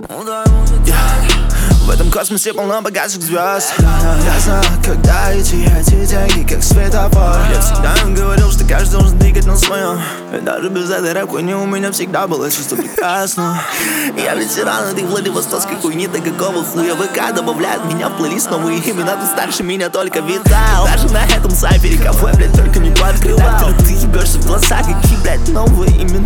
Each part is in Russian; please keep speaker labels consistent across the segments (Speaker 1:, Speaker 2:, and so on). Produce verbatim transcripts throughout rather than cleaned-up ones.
Speaker 1: В этом космосе полно богатых звезд. Я знаю, когда идти, эти деньги как светофор. Я всегда им говорил, что каждый должен двигать на своем. И даже без этой рэп-хуйни у меня всегда было чувство прекрасно. Я ветеран этой владивостокской хуйни, да какого хуя ВК добавляет меня в плейлист новые имена. Ты старше меня только видал. Даже на этом сайфере кафе, блядь, только не пооткрывал. Ты ебешься в глаза, какие, блядь, новые имена.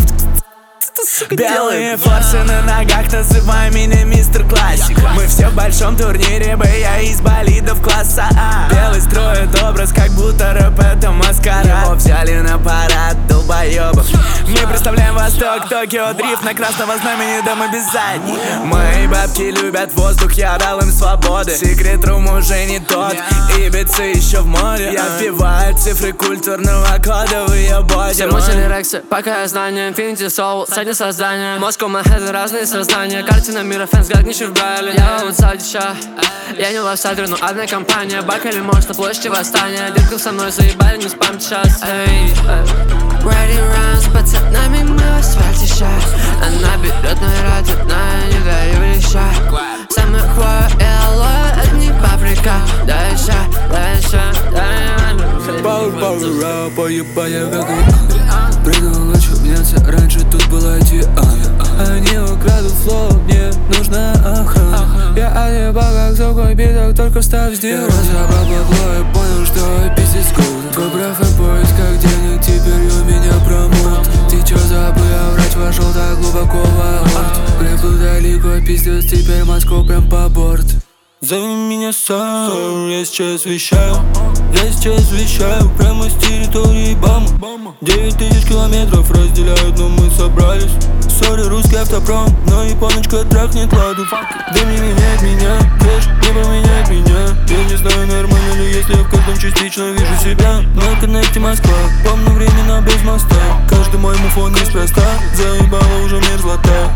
Speaker 2: Белые форсы на ногах, называй меня мистер Классик. Мы все в большом турнире, бы я из болидов класса А. Белый строит образ, как будто рэп это маскарад. Его взяли на парад долбоебов. Мы представляем Восток, Токио, дрифт на красного знамени, да мы без задней. Мои бабки любят воздух, я дал им свободы. Секрет рум уже не тот, Ибица еще в море. Я вбиваю цифры культурного кода в ее боди.
Speaker 3: Все мучили рексы, пока я знаю Infinity Soul, садни создания. Москва, Манхэттен, разные сознания. Картина мира, фэнс, как ничего в Брайле. Я вам садища, я не лайфсайдер, но одна компания. Бакали, может, на площади восстания. Детку со мной заебали, не спамьте сейчас. Эй, Ready round с пацанами, мы в асфальте сейчас. Она берет мой родная, не даю леща. Самый хвоя и алоэ, это не паприка. Дай ща, дай ща, дай.
Speaker 2: Пауэр, пауэр, рэп, поебая, как и прыгал ночью, менялся раньше, тут была Диана. Они украдут флоу, мне нужна охрана. Я одебал как сухой биток, только встав с дивана. Я разобрал бабло и понял, что пиздец круто. Твой прав и поисках денег, теперь у меня промот. Ты чё забыл, я врач вошел так глубоко в аорт. Приплыл далеко, пиздец, теперь Москву прям по борт. Зови меня сам, я сейчас вещаю. Я сейчас вещаю прямо с территории Бама. Девять тысяч километров разделяют, но мы собрались. Сори, русский автопром, но японочка трахнет ладу. Дым не меняет меня, кэш не поменяет меня. Я не знаю, нормально ли, если я в каждом частично вижу себя. На коннекте Москва, помню времена без моста. Каждый мой муфон неспроста, заебала уже мерзлота.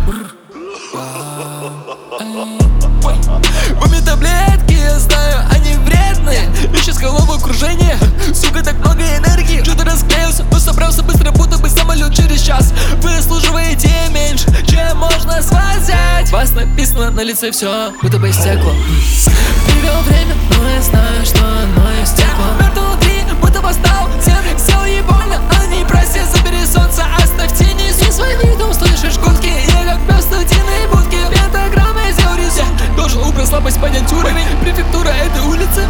Speaker 2: Маме таблетки, я знаю, они вредные. Ищешь головокружение, сука, так много энергии. Что-то расклеился, но собрался быстро, будто бы самолет через час. Вы заслуживаете меньше, чем можно свозить. Вас написано на лице все, будто бы стекло. Привел время, но я знаю, что оно истекло. Мертв внутри, будто восстал, земли сел ей больно. Они просят, забери солнце, оставь тени. Си свой видом, слышишь гудки, я как пес студийной будки. Пентаграммы сделал рисунок. Должен убрать слабость, понять уровень. Префектура этой улицы.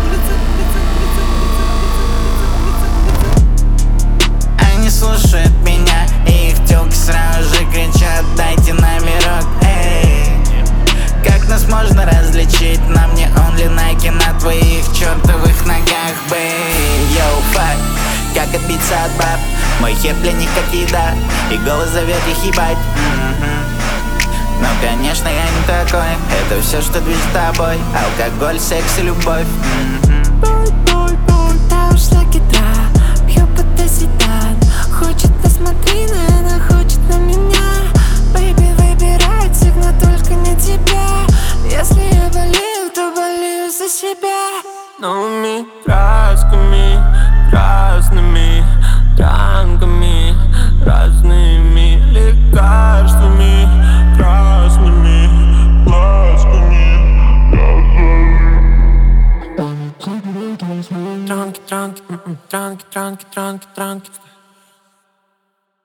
Speaker 4: Они слушают меня, и их тёлки сразу же кричат: дайте номерок, эй. Как нас можно различить? На мне only Nike, на твоих чертовых ногах, бэй. Йоу, фак, как отбиться от баб? Мой хит для них как еда, и голос зовет их ебать. Но, конечно, я не такой. Это все, что движет тобой. Алкоголь, секс и любовь.
Speaker 5: Да уж лакитра, пью потасидан. Хочет, посмотри, но она хочет на меня. Бэйби выбирает всегда только не тебя. Если я болею, то болею за себя.
Speaker 3: Новыми красками, разными танками, разными лекарствами, красными глазками. Транки, транки, транки, транки, транки, транки.